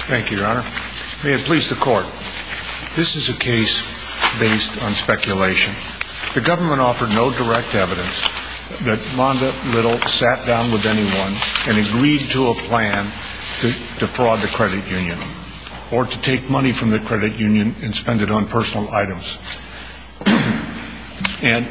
Thank you, Your Honor. May it please the Court. This is a case based on speculation. The government offered no direct evidence that Rhonda Little sat down with anyone and agreed to a plan to defraud the credit union or to take money from the credit union and spend it on personal items. And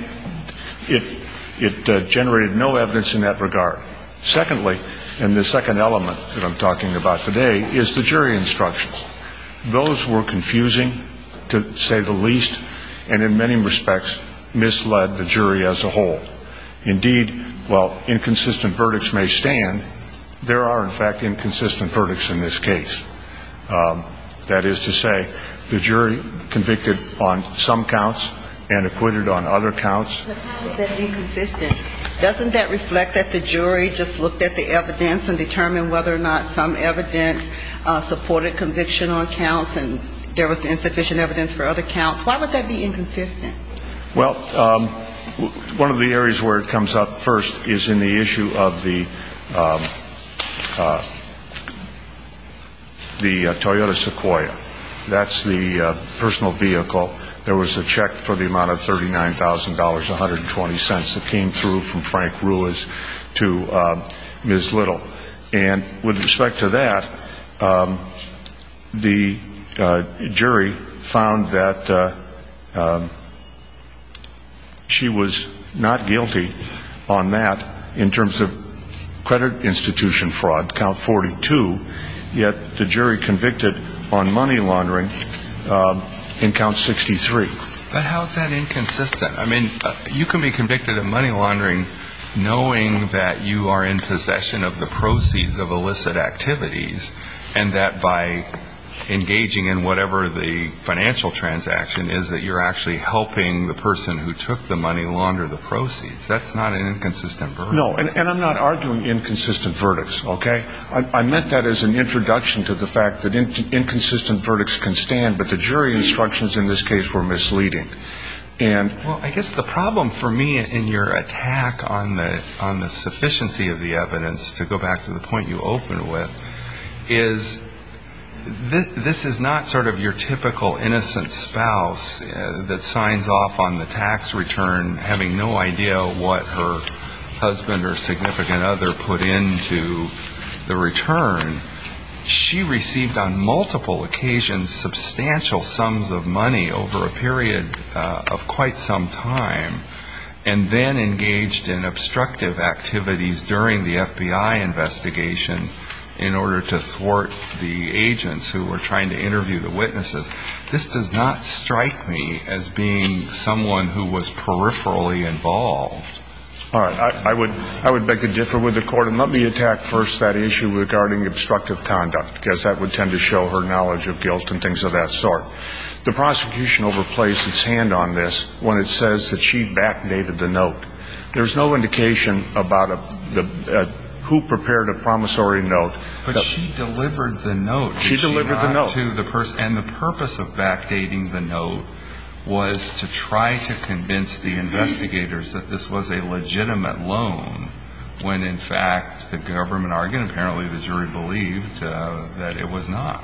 it generated no evidence in that regard. Secondly, and the second element that I'm talking about today, is the jury instructions. Those were confusing, to say the least, and in many respects misled the jury as a whole. Indeed, while inconsistent verdicts may stand, there are in fact inconsistent verdicts in this case. That is to say, the jury convicted on some counts and acquitted on other counts. But how is that inconsistent? Doesn't that reflect that the jury just looked at the evidence and determined whether or not some evidence supported conviction on counts and there was insufficient evidence for other counts? Why would that be inconsistent? Well, one of the areas where it comes up first is in the issue of the Toyota Sequoia. That's the personal vehicle. There was a check for the amount of $39,000, 120 cents, that came through from Frank Ruiz to Ms. Little. And with respect to that, the jury found that she was not guilty on that in terms of credit institution fraud, count 42, yet the jury convicted on money laundering in count 63. But how is that inconsistent? I mean, you can be convicted of money laundering knowing that you are in possession of the proceeds of illicit activities and that by engaging in whatever the financial transaction is that you're actually helping the person who took the money launder the proceeds. That's not an inconsistent verdict. No, and I'm not arguing inconsistent verdicts, okay? I meant that as an introduction to the fact that inconsistent verdicts can stand, but the jury instructions in this case were misleading. Well, I guess the problem for me in your attack on the sufficiency of the evidence, to go back to the point you opened with, is this is not sort of your typical innocent spouse that signs off on the tax return having no idea what her husband or significant other put into the return. She received on multiple occasions substantial sums of money over a period of quite some time and then engaged in obstructive activities during the FBI investigation in order to thwart the agents who were trying to interview the witnesses. This does not strike me as being someone who was peripherally involved. All right. I would beg to differ with the Court, and let me attack first that issue regarding obstructive conduct, because that would tend to show her knowledge of guilt and things of that sort. The prosecution overplays its hand on this when it says that she backdated the note. There's no indication about who prepared a promissory note. But she delivered the note. She delivered the note. To the person, and the purpose of backdating the note was to try to convince the investigators that this was a legitimate loan, when in fact the government argued, and apparently the jury believed, that it was not.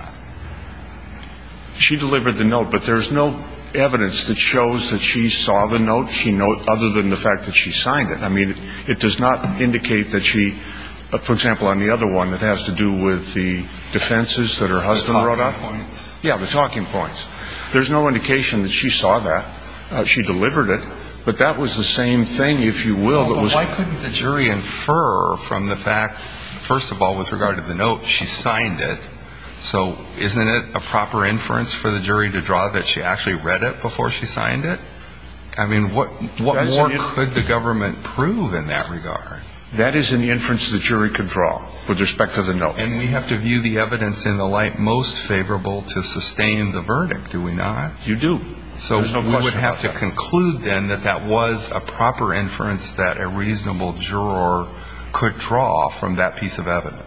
She delivered the note, but there's no evidence that shows that she saw the note, other than the fact that she signed it. I mean, it does not indicate that she, for example, on the other one that has to do with the defenses that her husband wrote up. The talking points. Yeah, the talking points. There's no indication that she saw that. She delivered it, but that was the same thing, if you will. Well, why couldn't the jury infer from the fact, first of all, with regard to the note, she signed it, so isn't it a proper inference for the jury to draw that she actually read it before she signed it? I mean, what more could the government prove in that regard? That is an inference the jury could draw with respect to the note. And we have to view the evidence in the light most favorable to sustain the verdict, do we not? You do. So we would have to conclude then that that was a proper inference that a reasonable juror could draw from that piece of evidence.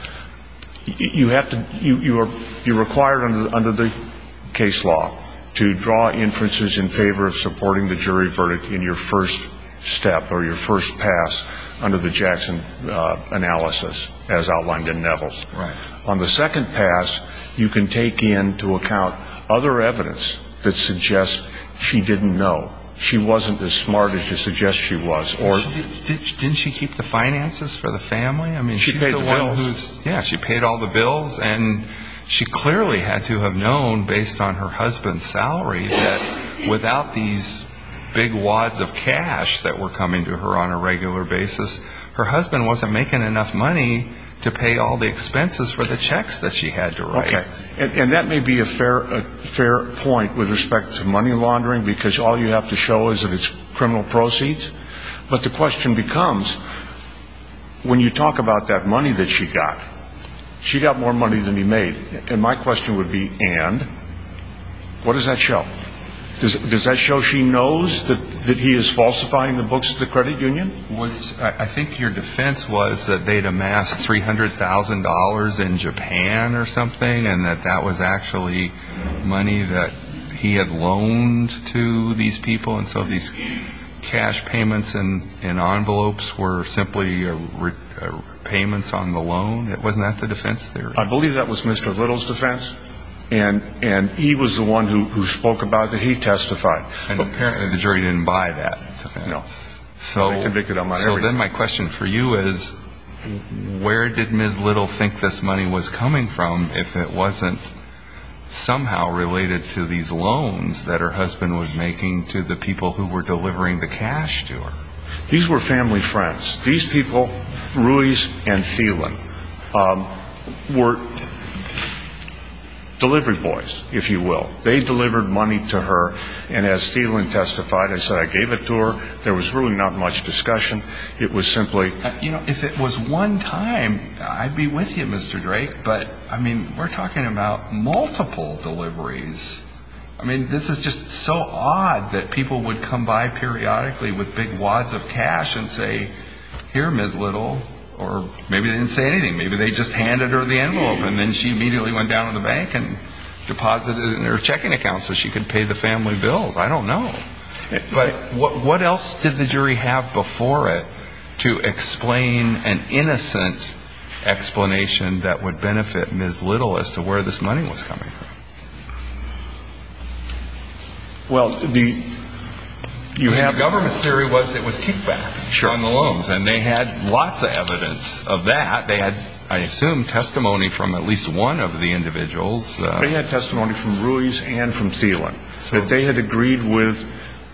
You're required under the case law to draw inferences in favor of supporting the jury verdict in your first step or your first pass under the Jackson analysis, as outlined in Neville's. Right. On the second pass, you can take into account other evidence that suggests she didn't know. She wasn't as smart as you suggest she was. Or didn't she keep the finances for the family? I mean, she she's paid the the one bills. she paid all the bills, and she clearly had to have known, based on her husband's salary, that without these big wads of cash that were coming to her on a regular basis, her husband wasn't making enough money to pay all the expenses for the checks that she had to write. Okay. And that may be a fair point with respect to money laundering, because all you have to show is that it's criminal proceeds. But the question becomes, when you talk about that money that she got more money than he made. And my question would be, and what does that show? Does that show she knows that he is falsifying the books of the credit union? I think your defense was that they'd amassed $300,000 in Japan or something, and that was actually money that he had loaned to these people, and so these cash payments in envelopes were simply payments on the loan. Wasn't that the defense theory? I believe that was Mr. Little's defense. And he was the one who spoke about it. He testified. And apparently the jury didn't buy that defense. No. So they convicted him on everything. So then my question for you is, where did Ms. Little think this money was coming from if it wasn't somehow related to these loans that her husband was making to the people who were delivering the cash to her? These were family friends. These people, Ruiz and Thielen, were delivery boys, if you will. They delivered money to her, and as Thielen testified, I said I gave it to her. There was really not much discussion. It was simply... if it was one time, I'd be with you, Mr. Drake, but, I mean, we're talking about multiple deliveries. I mean, this is just so odd that people would come by periodically with big wads of cash and say, here, Ms. Little. Or maybe they didn't say anything. Maybe they just handed her the envelope, and then she immediately went down to the bank and deposited it in her checking account so she could pay the family bills. I don't know. But what else did the jury have before it to explain an innocent explanation that would benefit Ms. Little as to where this money was coming from? Well, the government's theory was it was kickback on the loans, and they had lots of evidence of that. They had, I assume, testimony from at least one of the individuals. They had testimony from Ruiz and from Thielen that they had agreed with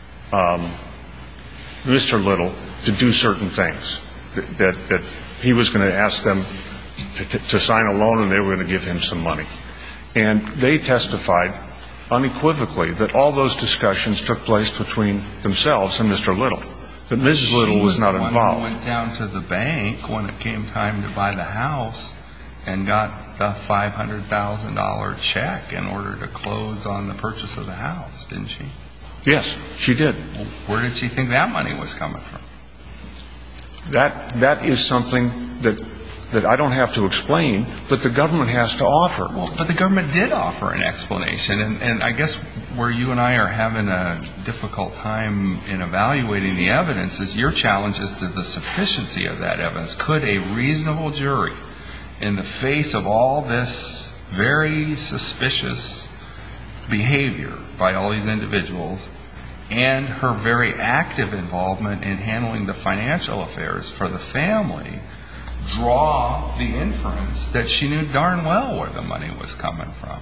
Mr. Little to do certain things, that he was going to ask them to sign a loan and they were going to give him some money. And they testified unequivocally that all those discussions took place between themselves and Mr. Little, that Mrs. Little was not involved. She went down to the bank when it came time to buy the house and got the $500,000 check in order to close on the purchase of the house, didn't she? Yes, she did. Where did she think that money was coming from? That is something that I don't have to explain, but the government has to offer. Well, but the government did offer an explanation, and I guess where you and I are having a difficult time in evaluating the evidence is your challenge is to the sufficiency of that evidence. Could a reasonable jury, in the face of all this very suspicious behavior by all these individuals and her very active involvement in handling the financial affairs for the family, draw the inference that she knew darn well where the money was coming from?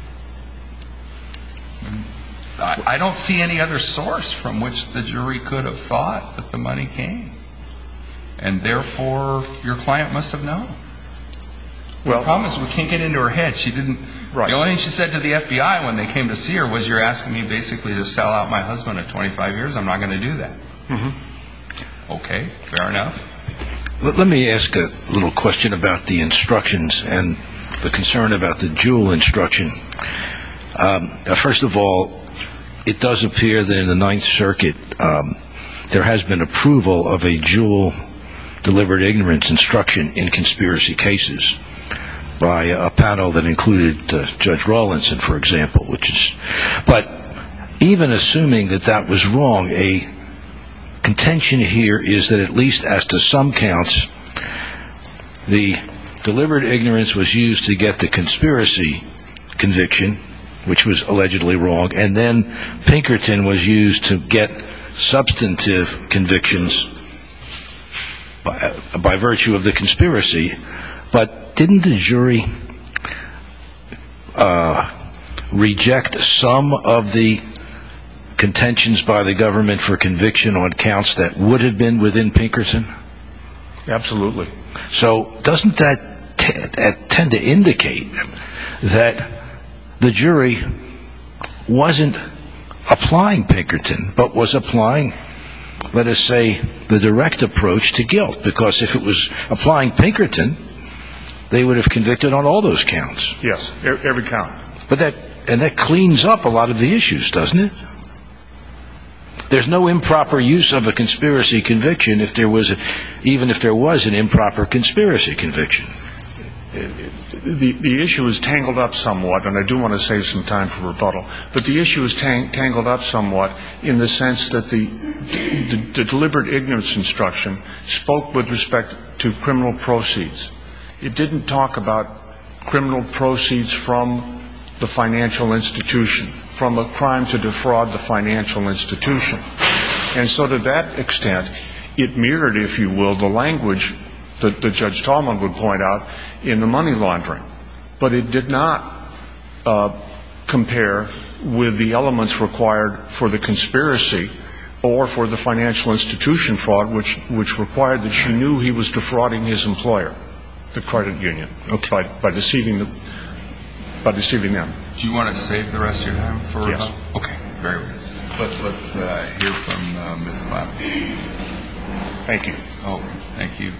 I don't see any other source from which the jury could have thought that the money came. And therefore, your client must have known. Well, the problem is we can't get into her head. She didn't. Right. The only thing she said to the FBI when they came to see her was, you're asking me basically to sell out my husband at 25 years. I'm not going to do that. Mm-hmm. Okay, fair enough. Let me ask a little question about the instructions and the concern about the jewel instruction. First of all, it does appear that in the Ninth Circuit there has been approval of a jewel delivered ignorance instruction in conspiracy cases by a panel that included Judge Rawlinson, for example. But even assuming that was wrong, a contention here is that at least as to some counts, the deliberate ignorance was used to get the conspiracy conviction, which was allegedly wrong, and then Pinkerton was used to get substantive convictions by virtue of the conspiracy. But didn't the jury reject some of the contentions by the government for conviction on counts that would have been within Pinkerton? Absolutely. So doesn't that tend to indicate that the jury wasn't applying Pinkerton, but was applying, let us say, the direct approach to guilt? Because if it was applying Pinkerton, they would have convicted on all those counts. Yes, every count. But that cleans up a lot of the issues, doesn't it? There's no improper use of a conspiracy conviction even if there was an improper conspiracy conviction. The issue is tangled up somewhat, and I do want to save some time for rebuttal, but the issue is tangled up somewhat in the sense that the deliberate ignorance instruction spoke with respect to criminal proceeds. It didn't talk about criminal proceeds from the financial institution, from a crime to defraud the financial institution. And so to that extent, it mirrored, if you will, the language that Judge Tallman would point out in the money laundering. But it did not compare with the elements required for the conspiracy or for the financial institution fraud, which required that she knew he was defrauding his employer, the credit union, by deceiving them. Do you want to save the rest of your time for Yes. Okay, very good. Let's hear from Ms. Clapper. Thank you. Oh, thank you.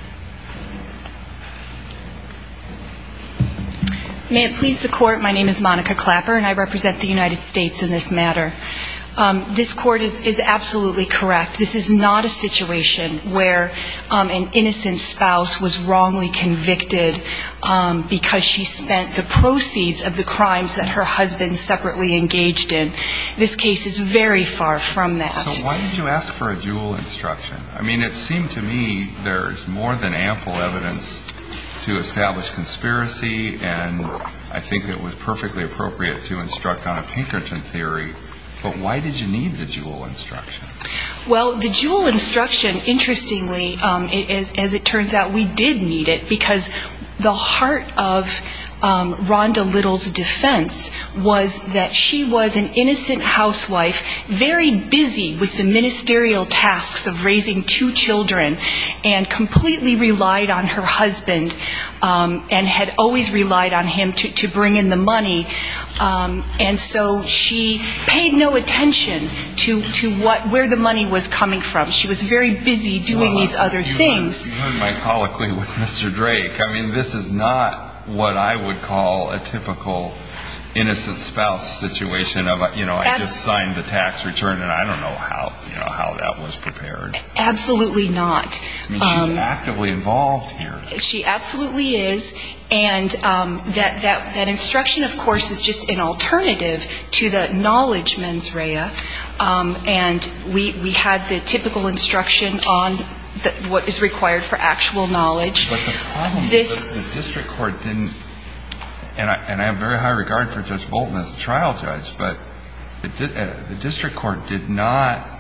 May it please the Court, my name is Monica Clapper, and I represent the United States in this matter. This Court is absolutely correct. This is not a situation where an innocent spouse was wrongly convicted because she spent the proceeds of the crimes that her husband separately engaged in. This case is very far from that. So why did you ask for a dual instruction? I mean, it seemed to me there's more than ample evidence to establish conspiracy, and I think it was perfectly appropriate to instruct on a Pinkerton theory. But why did you need the dual instruction? Well, the dual instruction, interestingly, as it turns out, we did need it because the heart of Rhonda Little's defense was that she was an innocent housewife, very busy with the ministerial tasks of raising 2 children, and completely relied on her husband and had always relied on him to bring in the money. And so she paid no attention to where the money was coming from. She was very busy doing these other things. You heard my colloquy with Mr. Drake. I mean, this is not what I would call a typical innocent spouse situation of, I just signed the tax return and I don't know how that was prepared. Absolutely not. I mean, she's actively involved here. She absolutely is, and that instruction, of course, is just an alternative to the knowledge mens rea, and we had the typical instruction on what is required for actual knowledge. But the problem is that the district court didn't, and I have very high regard for Judge Bolton as a trial judge, but the district court did not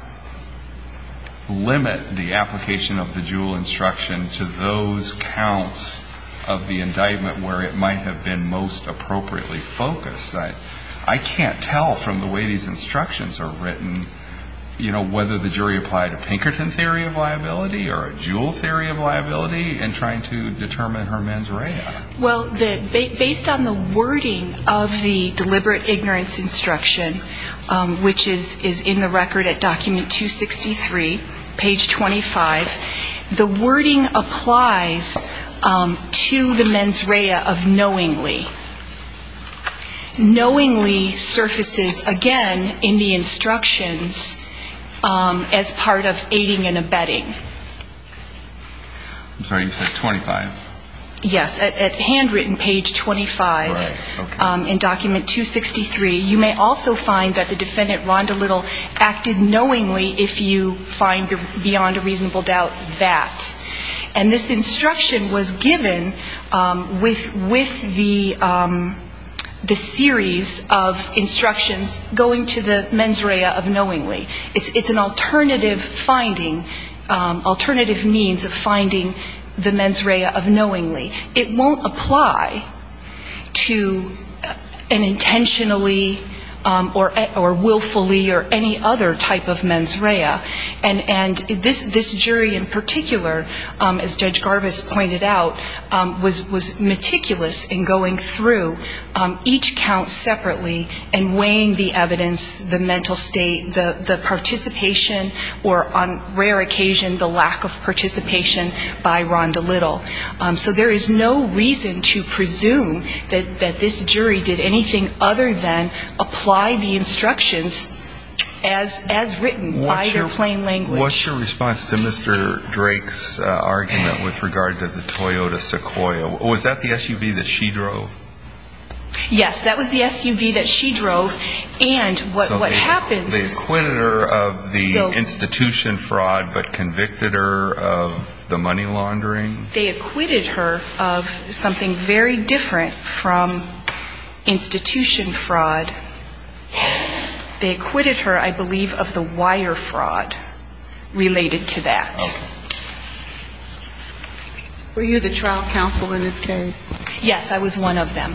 limit the application of the dual instruction to those counts of the indictment where it might have been most appropriately focused. I can't tell from the way these instructions are written, whether the jury applied a Pinkerton theory of liability or a Jewell theory of liability in trying to determine her mens rea. Well, based on the wording of the deliberate ignorance instruction, which is in the record at document 263, page 25, the wording applies to the mens rea of knowingly. Knowingly surfaces again in the instructions as part of aiding and abetting. I'm sorry, you said 25? Yes, at handwritten page 25, right, okay. In document 263. You may also find that the defendant, Rhonda Little, acted knowingly if you find beyond a reasonable doubt that. And this instruction was given with the series of instructions going to the mens rea of knowingly. It's an alternative finding, alternative means of finding the mens rea of knowingly. It won't apply to an intentionally or willfully or any other type of mens rea. And this jury in particular, as Judge Garvis pointed out, was meticulous in going through each count separately and weighing the evidence, the mental state, the participation, or on rare occasion the lack of participation by Rhonda Little. So there is no reason to presume that this jury did anything other than apply the instructions as written by their plain language. What's your response to Mr. Drake's argument with regard to the Toyota Sequoia? Was that the SUV that she drove? Yes, that was the SUV that she drove. And what happens... They acquitted her of the institution fraud but convicted her of the money laundering? They acquitted her of something very different from institution fraud. They acquitted her, I believe, of the wire fraud related to that. Okay. Were you the trial counsel in this case? Yes, I was one of them.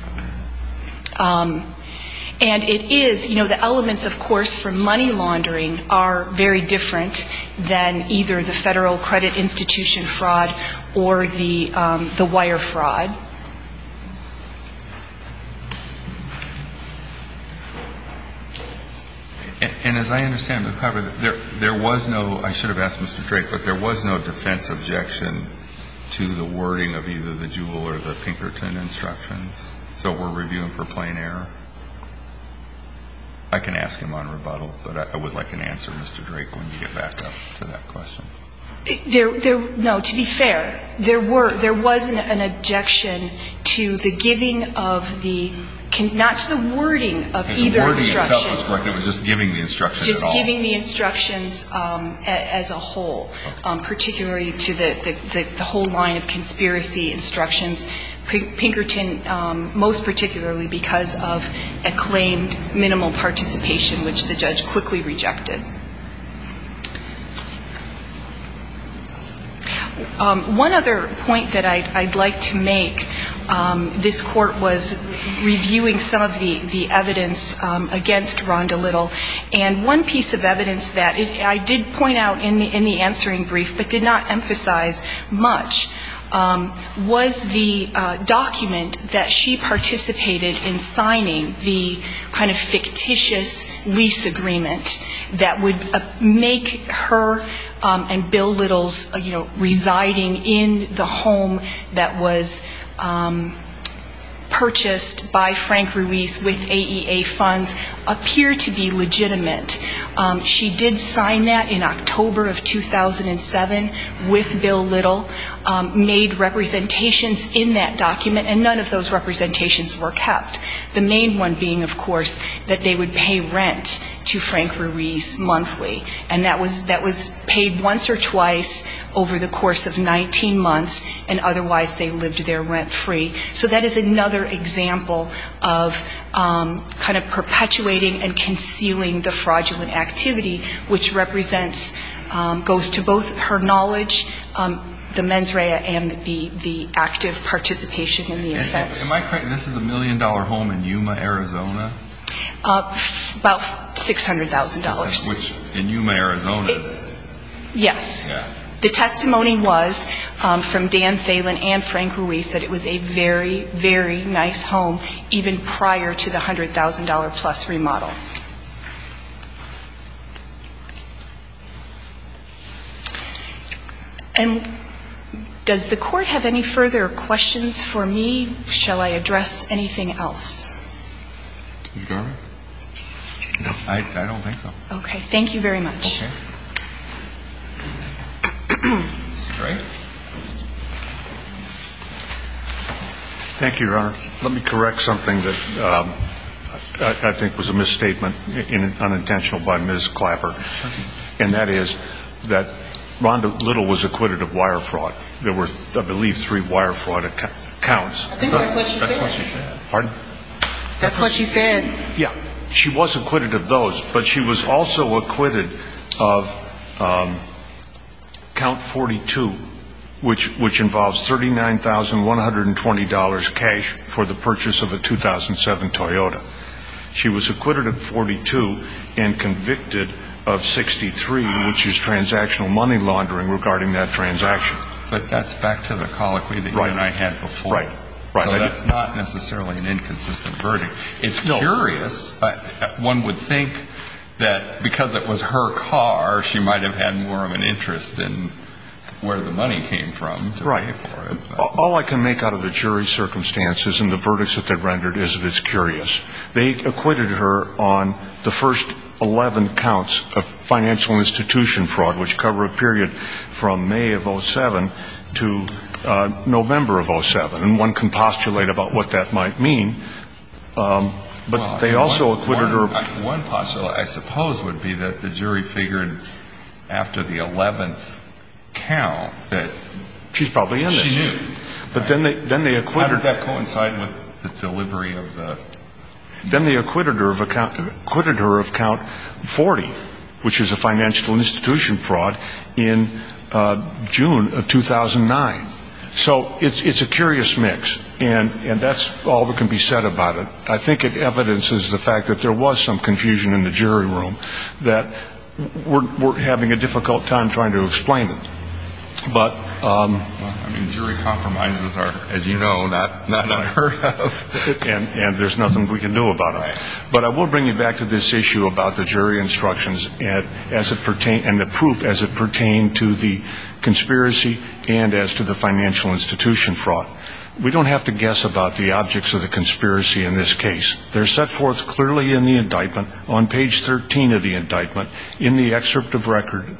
And it is, the elements, of course, for money laundering are very different than either the federal credit institution fraud or the wire fraud. And as I understand, Ms. Clapper, there was no, I should have asked Mr. Drake, but there was no defense objection to the wording of either the Jewell or the Pinkerton instructions. So we're reviewing for plain error. I can ask him on rebuttal, but I would like an answer, Mr. Drake, when you get back up to that question. No, to be fair, there was an objection to the giving of the, not to the wording of either instruction. The wording itself was correct. It was just giving the instructions just at all. Just giving the instructions as a whole, particularly to the whole line of conspiracy instructions. Pinkerton, most particularly because of a claimed minimal participation, which the judge quickly rejected. One other point that I'd like to make, this court was reviewing some of the evidence against Rhonda Little, and one piece of evidence that I did point out in the answering brief but did not emphasize much was the document that she participated in signing, the kind of fictitious lease agreement that would make her and Bill Little's, residing in the home that was purchased by Frank Ruiz with AEA funds appear to be legitimate. She did sign that in October of 2007 with Bill Little, made representations in that document, and none of those representations were kept. The main one being, of course, that they would pay rent to Frank Ruiz monthly, and that was paid once or twice over the course of 19 months, and otherwise they lived there rent-free. So that is another example of kind of perpetuating and concealing the fraudulent activity, which represents, goes to both her knowledge, the mens rea, and the active participation in the offense. Am I correct? This is $1 million home in Yuma, Arizona? About $600,000. Which in Yuma, Arizona is... Yes. Yeah. The testimony was from Dan Thalen and Frank Ruiz that it was a very, very nice home, even prior to the $100,000 plus remodel. And does the court have any further questions for me? Shall I address anything else? Mr. Garvey? No. I don't think so. Okay. Thank you very much. Okay. Mr. Gray? Thank you, Your Honor. Let me correct something that I think was a misstatement, unintentional by Ms. Clapper, and that is that Rhonda Little was acquitted of wire fraud. There were, I believe, 3 wire fraud counts. I think that's what she said. That's what she said. Pardon? That's what she said. Yeah, she was acquitted of those, but she was also acquitted of count 42, which involves $39,120 cash for the purchase of a 2007 Toyota. She was acquitted of 42 and convicted of 63, which is transactional money laundering regarding that transaction. But that's back to the colloquy that you and I had before. Right. So that's not necessarily an inconsistent verdict. It's curious. One would think that because it was her car, she might have had more of an interest in where the money came from to pay for it. All I can make out of the jury circumstances and the verdicts that they rendered is that it's curious. They acquitted her on the first 11 counts of financial institution fraud, which cover a period from May of 2007 to November of 2007. And one can postulate about what that might mean. But they also acquitted her. One postulate, I suppose, would be that the jury figured after the 11th count that she's probably in this. She knew. But then they acquitted her. How did that coincide with the delivery of the... Then they acquitted her of count 40, which is a financial institution fraud, in June of 2009. So it's a curious mix, and that's all that can be said about it. I think it evidences the fact that there was some confusion in the jury room, that we're having a difficult time trying to explain it. But jury compromises are, as you know, not unheard of, and there's nothing we can do about it. But I will bring you back to this issue about the jury instructions and the proof as it pertained to the conspiracy and as to the financial institution fraud. We don't have to guess about the objects of the conspiracy in this case. They're set forth clearly in the indictment, on page 13 of the indictment, in the excerpt of record,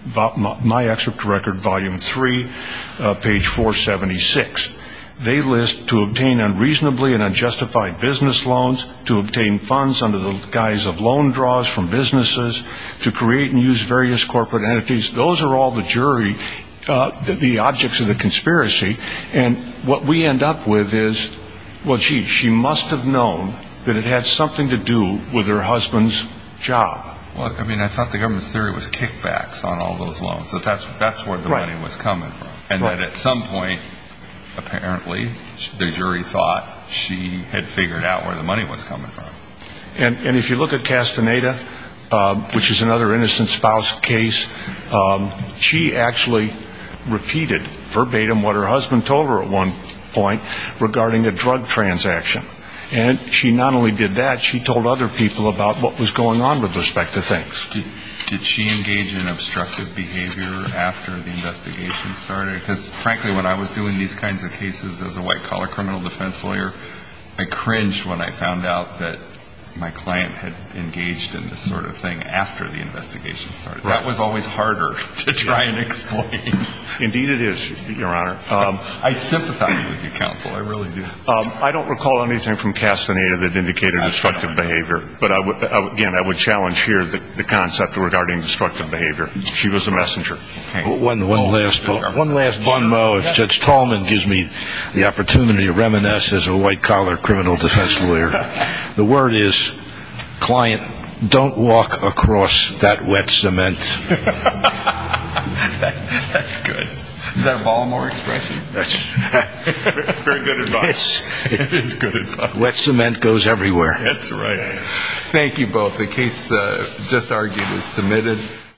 my excerpt of record, volume 3, page 476. They list to obtain unreasonably and unjustified business loans, to obtain funds under the guise of loan draws from businesses, to create and use various corporate entities. Those are all the jury the objects of the conspiracy, and what we end up with is, well, gee, she must have known that it had something to do with her husband's job. Well, I thought the government's theory was kickbacks on all those loans, that that's where the money was coming from, and that at some point, apparently, the jury thought she had figured out where the money was coming from. And if you look at Castaneda, which is another innocent spouse case, she actually repeated verbatim what her husband told her at one point regarding a drug transaction. And she not only did that, she told other people about what was going on with respect to things. Did she engage in obstructive behavior after the investigation started? Because, frankly, when I was doing these kinds of cases as a white-collar criminal defense lawyer, I cringed when I found out that my client had engaged in this sort of thing after the investigation started. That was always harder to try and explain. Indeed it is, Your Honor. I sympathize with you, counsel. I really do. I don't recall anything from Castaneda that indicated destructive behavior. But, I would challenge here the concept regarding destructive behavior. She was a messenger. Okay. One last bon mot. If Judge Tallman gives me the opportunity to reminisce as a white-collar criminal defense lawyer, the word is, client, don't walk across that wet cement. That's good. Is that a Baltimore expression? That's very good advice. It is good advice. Wet cement goes everywhere. That's right. Thank you both. The case just argued is submitted.